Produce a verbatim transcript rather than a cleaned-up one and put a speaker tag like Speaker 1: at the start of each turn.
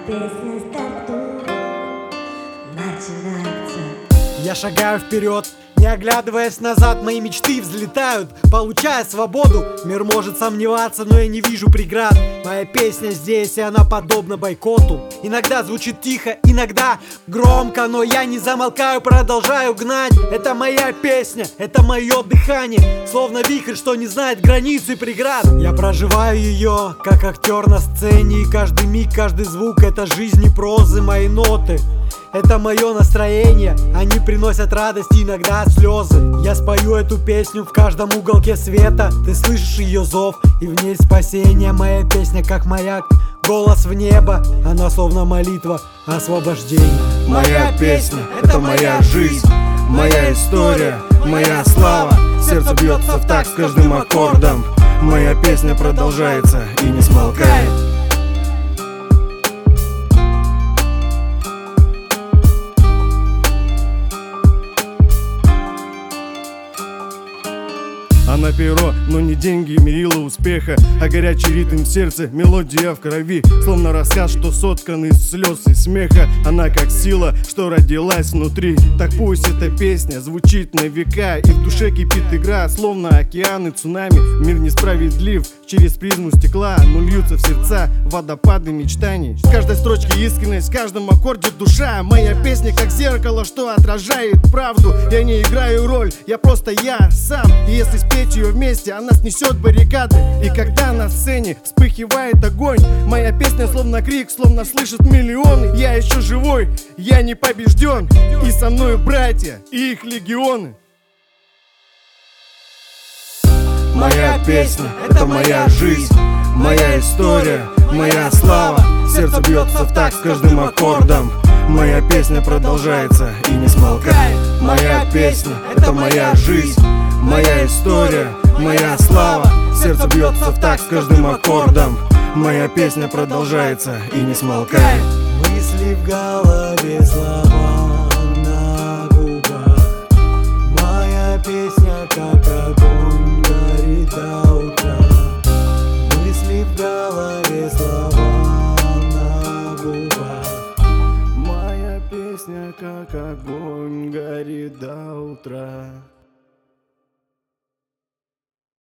Speaker 1: песня стартует, начинается.
Speaker 2: Я шагаю вперед, не оглядываясь назад, мои мечты взлетают, получая свободу. Мир может сомневаться, но я не вижу преград. Моя песня здесь, и она подобна бойкоту. Иногда звучит тихо, иногда громко, но я не замолкаю, продолжаю гнать. Это моя песня, это мое дыхание, словно вихрь, что не знает границ и преград. Я проживаю ее, как актер на сцене, и каждый миг, каждый звук — это жизнь и прозы, мои ноты. Это мое настроение, они приносят радость и иногда слезы. Я спою эту песню в каждом уголке света. Ты слышишь ее зов, и в ней спасение. Моя песня как маяк, голос в небо, она словно молитва освобождения.
Speaker 3: Моя песня — это моя жизнь, моя история, моя слава. Сердце бьется в такт с каждым аккордом. Моя песня продолжается и не смолкает. Она перо, но не деньги мерила успеха, а горячий ритм в сердце, мелодия в крови. Словно рассказ, что соткан из слез и смеха. Она как сила, что родилась внутри. Так пусть эта песня звучит на века, и в душе кипит игра, словно океан и цунами. Мир несправедлив через призму стекла, но льются в сердца водопады мечтаний. В каждой строчке искренность, в каждом аккорде душа. Моя песня как зеркало, что отражает правду. Я не играю роль, я просто я сам. И если спеть ее вместе, она снесет баррикады. И когда на сцене вспыхивает огонь, моя песня словно крик, словно слышат миллионы. Я еще живой, я не побежден, и со мной братья и их легионы. Моя песня — это моя жизнь, моя история, моя слава. Сердце бьется в такт с каждым аккордом. Моя песня продолжается и не смолкает. Моя песня — это моя жизнь, моя история, моя слава. Сердце бьется в такт с каждым аккордом. Моя песня продолжается и не смолкает.
Speaker 2: Мысли в голове, слова